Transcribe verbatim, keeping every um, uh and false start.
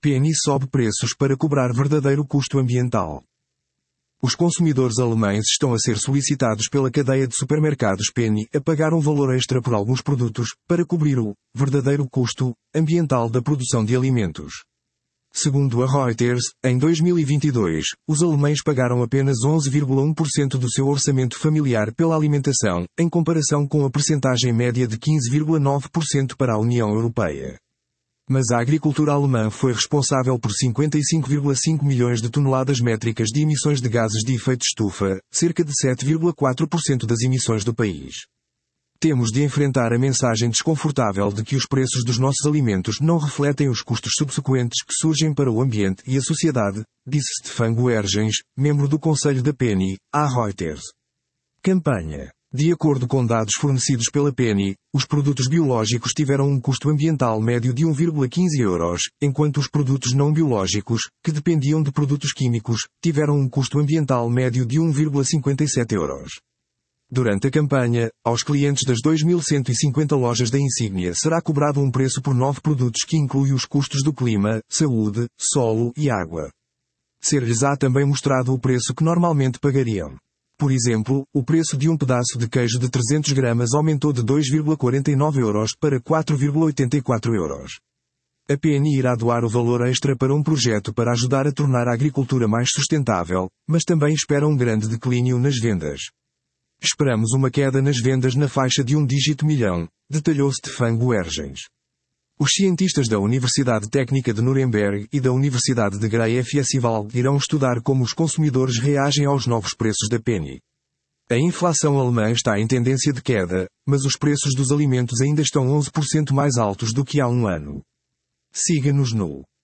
Penny sobe preços para cobrar verdadeiro custo ambiental. Os consumidores alemães estão a ser solicitados pela cadeia de supermercados Penny a pagar um valor extra por alguns produtos, para cobrir o verdadeiro custo ambiental da produção de alimentos. Segundo a Reuters, em dois mil e vinte e dois, os alemães pagaram apenas onze vírgula um por cento do seu orçamento familiar pela alimentação, em comparação com a percentagem média de quinze vírgula nove por cento para a União Europeia. Mas a agricultura alemã foi responsável por cinquenta e cinco vírgula cinco milhões de toneladas métricas de emissões de gases de efeito estufa, cerca de sete vírgula quatro por cento das emissões do país. Temos de enfrentar a mensagem desconfortável de que os preços dos nossos alimentos não refletem os custos subsequentes que surgem para o ambiente e a sociedade, disse Stefan Guergens, membro do Conselho da Penny, à Reuters. Campanha. De acordo com dados fornecidos pela Penny, os produtos biológicos tiveram um custo ambiental médio de um vírgula quinze euros, enquanto os produtos não biológicos, que dependiam de produtos químicos, tiveram um custo ambiental médio de um vírgula cinquenta e sete euros. Durante a campanha, aos clientes das dois mil cento e cinquenta lojas da Insígnia será cobrado um preço por nove produtos que inclui os custos do clima, saúde, solo e água. Ser-lhes-á também mostrado o preço que normalmente pagariam. Por exemplo, o preço de um pedaço de queijo de trezentos gramas aumentou de dois vírgula quarenta e nove euros para quatro vírgula oitenta e quatro euros. A Penny irá doar o valor extra para um projeto para ajudar a tornar a agricultura mais sustentável, mas também espera um grande declínio nas vendas. Esperamos uma queda nas vendas na faixa de um dígito milhão, detalhou Stefan Guergens. Os cientistas da Universidade Técnica de Nuremberg e da Universidade de Greifswald irão estudar como os consumidores reagem aos novos preços da Penny. A inflação alemã está em tendência de queda, mas os preços dos alimentos ainda estão onze por cento mais altos do que há um ano. Siga-nos no